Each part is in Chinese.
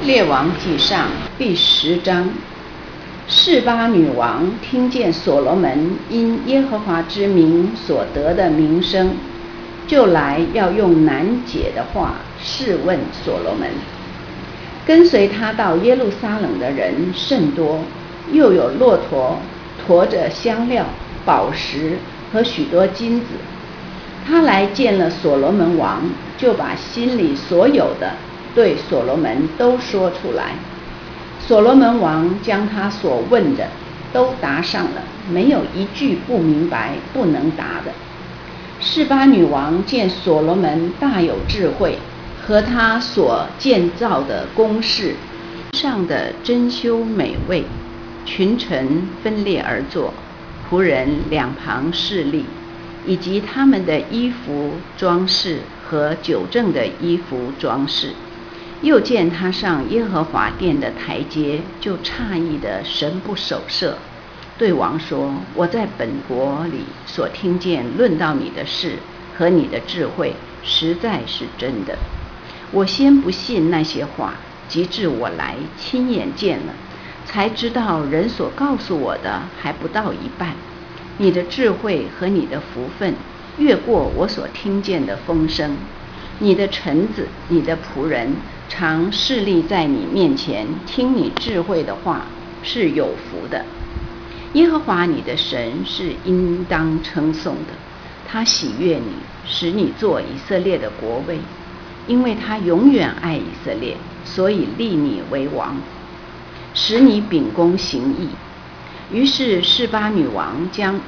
列王纪上第10章。示巴女王听见所罗门因耶和华之名所得的名声，就来要用难解的话试问所罗门。跟随他到耶路撒冷的人甚多，又有骆驼驮着香料、宝石和许多金子。他来见了所罗门王，就把心里所有的对所罗门都说出来。所罗门王将他所问的都答上了，没有一句不明白不能答的。示巴女王见所罗门大有智慧，和他所建造的宫室上的珍馐美味，群臣分列而坐，仆人两旁侍立，以及他们的衣服装饰和酒政的衣服装饰。又见他上耶和华殿的台阶，就诧异的神不守舍，对王说：我在本国里所听见论到你的事和你的智慧，实在是真的。我先不信那些话，及至我来亲眼见了，才知道人所告诉我的还不到一半。你的智慧和你的福分越过我所听见的风声。你的臣子，你的仆人常侍立在你面前，听你智慧的话，是有福的。耶和华你的神是应当称颂的，他喜悦你，使你做以色列的国位，因为他永远爱以色列，所以立你为王，使你秉公行义。于是示巴女王将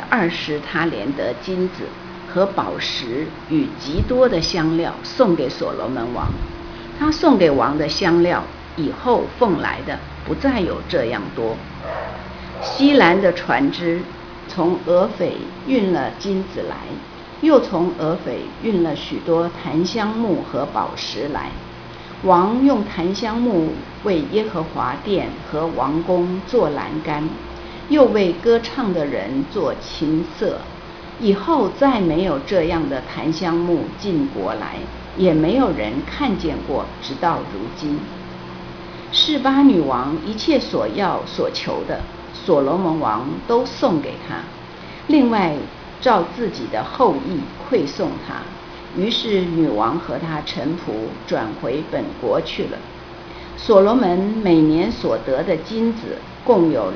120他连得金子和宝石与极多的香料送给所罗门王。他送给王的香料以后奉来的不再有这样多。西兰的船只从俄斐运了金子来，又从俄斐运了许多檀香木和宝石来。王用檀香木为耶和华殿和王宫做栏杆，又为歌唱的人做琴瑟。以后再没有这样的檀香木进国来，也没有人看见过，直到如今。示巴女王一切所要所求的，所罗门王都送给他，另外照自己的厚意馈送他。于是女王和他臣仆转回本国去了。所罗门每年所得的金子共有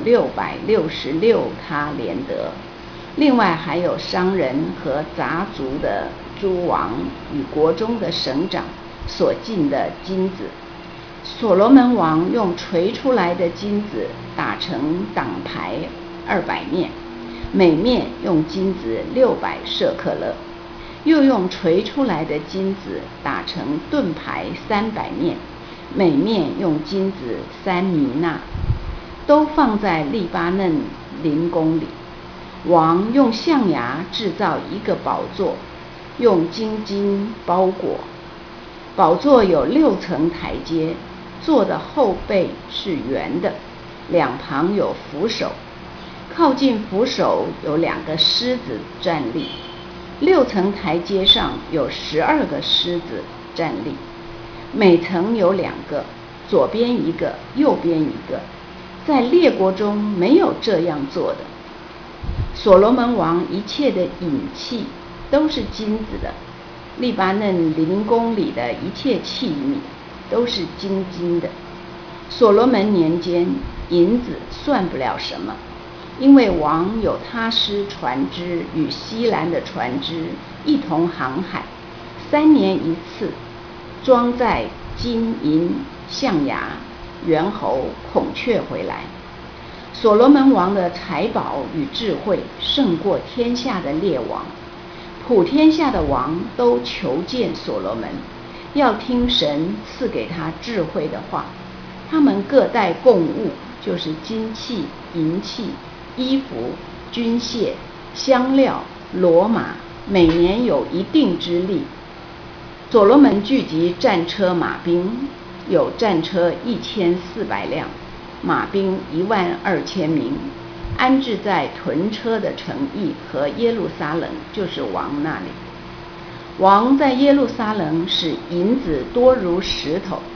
666他连得，另外还有商人和杂族的诸王与国中的省长所进的金子。所罗门王用锤出来的金子打成挡牌200面，每面用金子600舍客勒，又用锤出来的金子打成盾牌300面，每面用金子3弥纳，都放在利巴嫩林宫里。王用象牙制造一个宝座，用金金包裹。宝座有6层台阶，座的后背是圆的，两旁有扶手，靠近扶手有2个狮子站立。6层台阶上有12个狮子站立，每层有2个，左边一个，右边一个。在列国中没有这样做的。所罗门王一切的引器都是金子的，利巴嫩林宫里的一切器皿都是精金的。所罗门年间，银子算不了什么，因为王有他施船只与西兰的船只一同航海，3年一次，装载金银象牙猿猴孔雀回来。所罗门王的财宝与智慧胜过天下的列王，普天下的王都求见所罗门，要听神赐给他智慧的话。他们各带供物，就是金器、银器、衣服、军械、香料、骡马，每年有一定之例。所罗门聚集战车马兵，有战车1400辆，马兵12000名，安置在屯车的城邑和耶路撒冷，就是王那里。王在耶路撒冷使银子多如石头，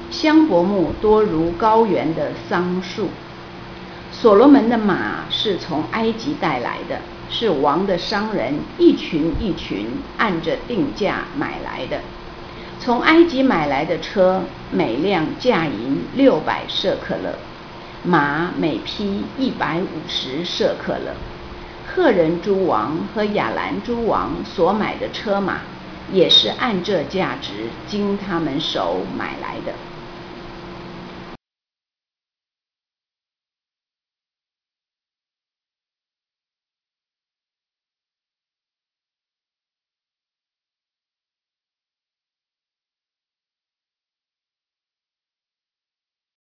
香柏木多如高原的桑树。所罗门的马是从埃及带来的，是王的商人一群一群按着定价买来的。从埃及买来的车，每辆价银600舍客勒，马每匹150舍客勒。赫人诸王和亚兰诸王所买的车马，也是按这价值经他们手买来的。